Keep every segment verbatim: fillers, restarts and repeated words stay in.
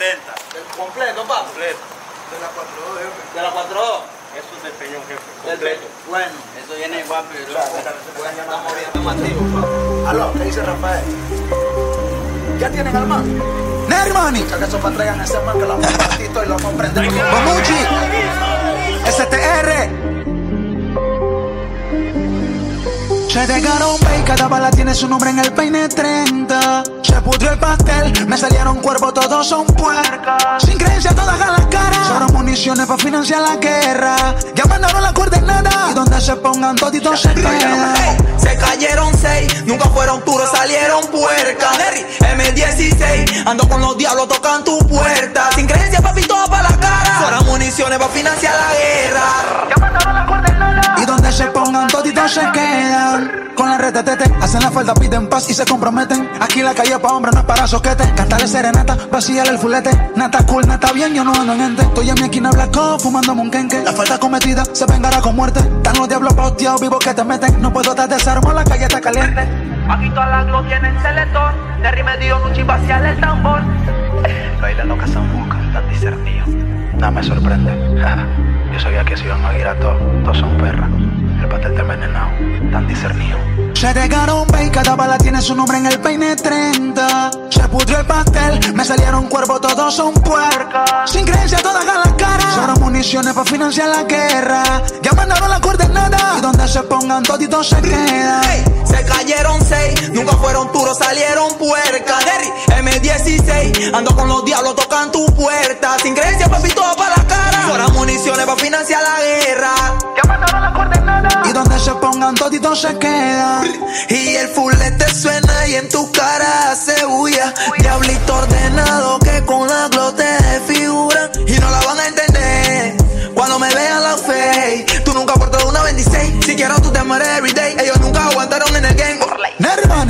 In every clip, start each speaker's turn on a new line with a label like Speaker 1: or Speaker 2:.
Speaker 1: setenta.
Speaker 2: ¿Del completo, papá?
Speaker 1: Completo.
Speaker 2: De la cuatro dos, jefe.
Speaker 3: ¿De la cuatro dos?
Speaker 1: Eso es del peñón, jefe.
Speaker 3: Del
Speaker 1: Completo.
Speaker 3: pe- Bueno,
Speaker 4: Eso viene igual, pero...
Speaker 3: estamos bien, estamos activos.
Speaker 2: Aló, ¿qué dice Rafael? ¿Ya tienen al man?
Speaker 5: Nermani,
Speaker 2: Que eso para traigan ese man que lo vamos a ratito y lo comprendemos.
Speaker 5: Bomuchi, S T R. Se dejaron ver y cada bala tiene su nombre en el peine treinta. Se pudrió el pastel, me salieron cuervos, todos son puercas. Sin creencia todas a la cara. Solo municiones para financiar la guerra. Ya mandaron la coordenada y donde se pongan toditos se quedan.
Speaker 6: Se cayeron seis, nunca fueron puros, salieron puercas. M dieciséis, ando con los diablos, tocan tu puerta. Sin creencia, papi, todo para la cara. Fueron municiones para financiar la guerra. Ya mandaron la coordenada
Speaker 5: y donde se pongan toditos se quedan. Con la reta tete, hacen la falta, piden paz y se comprometen. Aquí la calle pa' hombres no es para soquete. Cantarle serenata, vaciarle el fulete. Nata cool, nata bien, yo no ando en ente. Estoy en mi esquina blanco, fumándome un quenque. La falta cometida se vengará con muerte. Están los diablos pauteados vivos que te meten. No puedo estar desarmado, la calle está caliente.
Speaker 6: Aquí todas las glo tienen selector. De remedio, un chip hacia el tambor.
Speaker 7: Bailando Casamuca, tan discernido. Nada me sorprende. Yo sabía que se iban a ir a todos. Todos son perras. El pastel está envenenado, tan discernido.
Speaker 5: Se dejaron ver y cada bala tiene su nombre en el peine treinta. Se pudrió el pastel, me salieron cuervos, todos son puercas. Sin creencia todas a la cara. Solo municiones para financiar la guerra. Ya mandaron la coordenada y donde se pongan toditos se quedan.
Speaker 6: Hey, se cayeron seis, nunca fueron puros, salieron puercas. M dieciséis, ando con los diablos, tocan tu puerta. Sin creencia, papi, todo para la cara. Fueron municiones para financiar la guerra. Ya mandaron la coordenada
Speaker 5: y donde se pongan toditos se quedan.
Speaker 6: Y el fulete suena y en tu cara hace bulla. Diablito ordenado que con la glo te desfiguran. Y no la van a entender cuando me vean la fe. Tú nunca portas una veintiséis. Si quiero tú te mueres everyday. Ellos nunca aguantaron en el game.
Speaker 5: Nermani.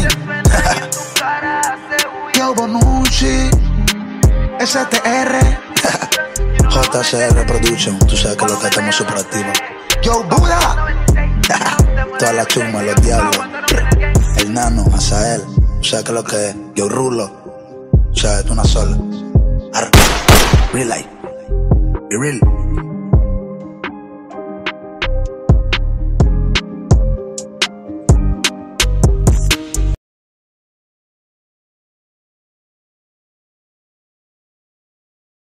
Speaker 5: Yo Bonucci, S T R.
Speaker 8: J C R Production, tú sabes que lo que estamos super activos.
Speaker 5: Yo Buda.
Speaker 8: Todas las chumas, los diablos. El nano, Azael, tú sabes que lo que es. Yo Rulo, tú sabes, tú una sola. Arr. Real life. Be real.